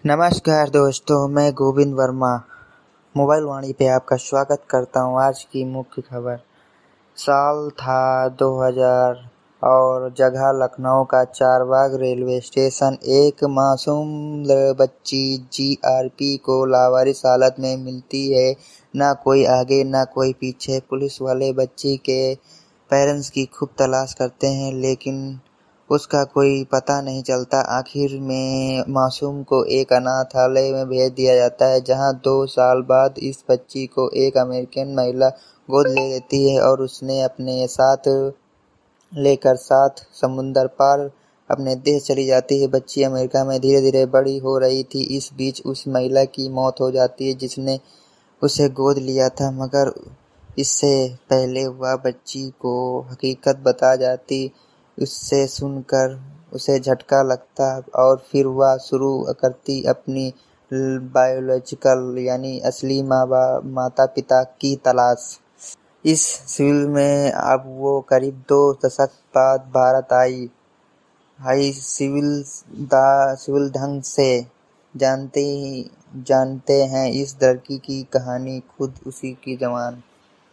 नमस्कार दोस्तों, मैं गोविंद वर्मा मोबाइल वाणी पे आपका स्वागत करता हूँ। आज की मुख्य खबर। साल था 2000 और जगह लखनऊ का चारबाग रेलवे स्टेशन। एक मासूम बच्ची जीआरपी को लावारिस हालत में मिलती है। ना कोई आगे ना कोई पीछे। पुलिस वाले बच्ची के पेरेंट्स की खूब तलाश करते हैं, लेकिन उसका कोई पता नहीं चलता। आखिर में मासूम को एक अनाथालय में भेज दिया जाता है, जहां 2 साल बाद इस बच्ची को एक अमेरिकन महिला गोद ले लेती है और उसने अपने साथ लेकर 7 समुंदर पार अपने देश चली जाती है। बच्ची अमेरिका में धीरे धीरे बड़ी हो रही थी। इस बीच उस महिला की मौत हो जाती है जिसने उसे गोद लिया था, मगर इससे पहले वह बच्ची को हकीकत बता जाती। उससे सुनकर उसे झटका लगता और फिर वह शुरू करती अपनी बायोलॉजिकल यानी असली माता पिता की तलाश। इस सिविल में अब वो करीब 2 दशक बाद भारत आई सिविल ढंग से जानते हैं इस लड़की की कहानी, खुद उसी की जवान।